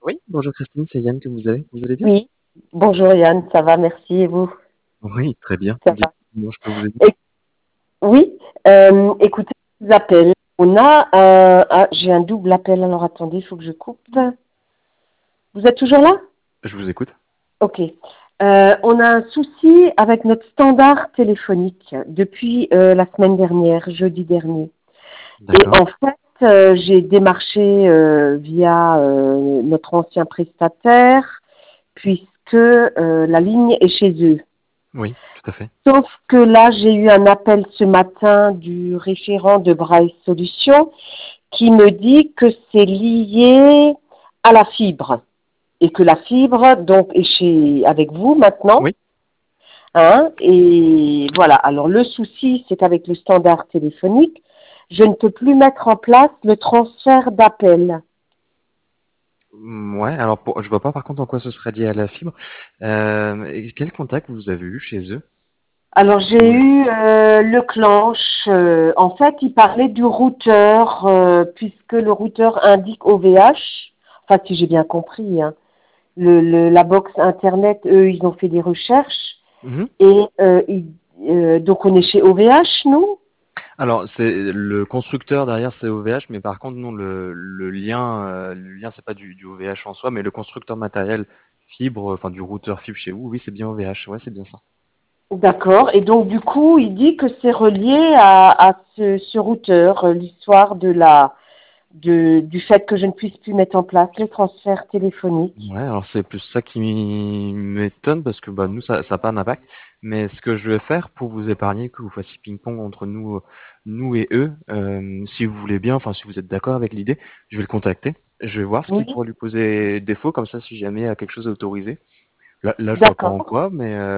Oui, bonjour Christine, c'est Yann que vous allez bien? Oui. Bonjour Yann, ça va, merci. Et vous? Oui, très bien. Ça va. Dites-moi, je peux vous aider? Et- oui, écoutez, je vous appelle. J'ai un double appel, alors attendez, il faut que je coupe. Vous êtes toujours là? Je vous écoute. Ok. On a un souci avec notre standard téléphonique depuis la semaine dernière, jeudi dernier. Et D'accord. en fait, j'ai démarché via notre ancien prestataire, puisque la ligne est chez eux. Oui, tout à fait. Sauf que là, j'ai eu un appel ce matin du référent de Braille Solutions qui me dit que c'est lié à la fibre et que la fibre donc est avec vous maintenant. Oui. Hein, et voilà. Alors le souci, c'est qu'avec le standard téléphonique, je ne peux plus mettre en place le transfert d'appels. Ouais, alors je vois pas par contre en quoi ce serait lié à la fibre. Et quel contact vous avez eu chez eux? Alors j'ai Oui. eu le clanche. En fait, il parlait du routeur puisque le routeur indique OVH. Enfin, si j'ai bien compris, hein. La box internet, eux, ils ont fait des recherches Mhm. et donc on est chez OVH, nous. Alors, c'est le constructeur derrière, c'est OVH, mais par contre, non, le lien, c'est pas du OVH en soi, mais le constructeur matériel fibre, enfin du routeur fibre chez vous, oui, c'est bien OVH, ouais, c'est bien ça. D'accord. Et donc du coup, il dit que c'est relié à ce routeur, l'histoire du fait que je ne puisse plus mettre en place les transferts téléphoniques. Ouais, alors c'est plus ça qui m'étonne parce que bah, nous, ça n'a pas d'impact. Mais ce que je vais faire pour vous épargner que vous fassiez ping-pong entre nous et eux, si vous voulez bien, enfin si vous êtes d'accord avec l'idée, je vais le contacter. Je vais voir ce qui Oui. pourrait lui poser défaut, comme ça si jamais il y a quelque chose à autoriser. Là, je vois pas en D'accord. quoi,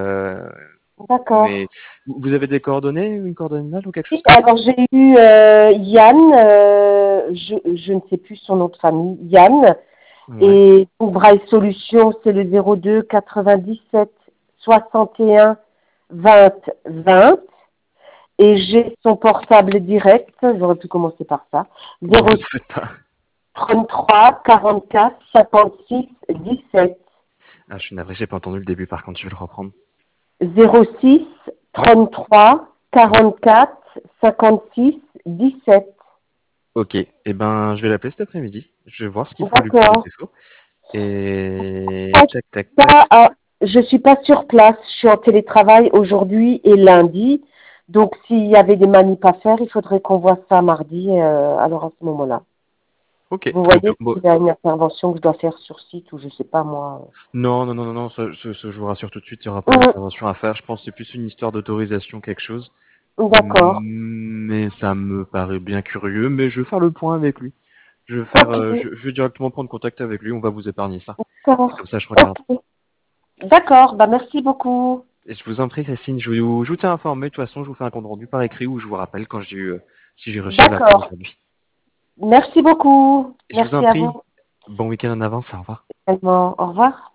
mais D'accord. vous avez des coordonnées, une coordonnée mail ou quelque Oui, chose comme ça? alors j'ai eu Yann, je ne sais plus son nom de famille, Yann, Ouais. et pour Braille Solutions, c'est le 02 97 61 20 20, et j'ai son portable direct, j'aurais pu commencer par ça, Non, vous 06 en faites pas. 33 44 56 17. Ah, je suis navré, j'ai pas entendu le début, par contre, je vais le reprendre. 06 Ouais. 33 Ouais. 44 56 17. Ok, eh ben, je vais l'appeler cet après-midi. Je vais voir ce qu'il faut lui poser D'accord. défaut. Et Pas- tac, tac, tac. je suis pas sur place. Je suis en télétravail aujourd'hui et lundi. Donc, s'il y avait des manips à faire, il faudrait qu'on voit ça mardi. Alors, à ce moment-là. Ok, Vous très bien. voyez, Bon, s'il y a une intervention que je dois faire sur site ou je sais pas moi. non, non, non, non, non, je vous rassure tout de suite, il n'y aura pas Hum, d'intervention à faire. Je pense que c'est plus une histoire d'autorisation, quelque chose. d'accord. Mais ça me paraît bien curieux, mais je vais faire le point avec lui. Ok. Je vais directement prendre contact avec lui, on va vous épargner ça. Et D'accord. comme ça, je regarde. Ok. D'accord. Bah, merci beaucoup. Et je vous en prie, Christine, je vous tiens informé. De toute façon, je vous fais un compte rendu par écrit ou je vous rappelle quand si j'ai réussi à l'avoir D'accord. aujourd'hui. Merci beaucoup. Et je vous en Merci à vous prie, bon week-end en avance, au revoir. également. Au revoir.